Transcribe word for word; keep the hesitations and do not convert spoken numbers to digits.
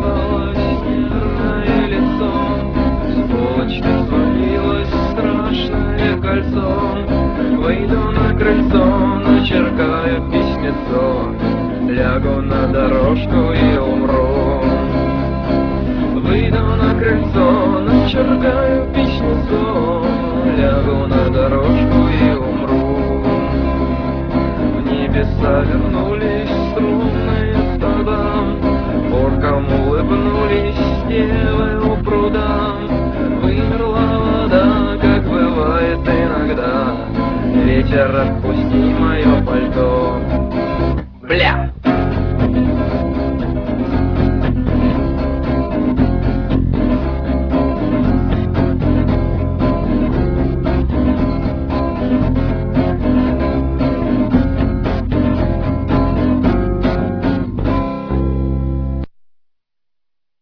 Растрепалось нервное лицо, с почты свалилось страшное кольцо. Выйду на крыльцо, начеркаю письмецо, лягу на дорожку и умру. Выйду на крыльцо, начеркаю письмецо, лягу на дорожку и умру. В небеса вернулись струнные стада, оркам улыбнулись девы у пруда. Вымерла вода, как бывает иногда, ветер, отпусти мое пальто.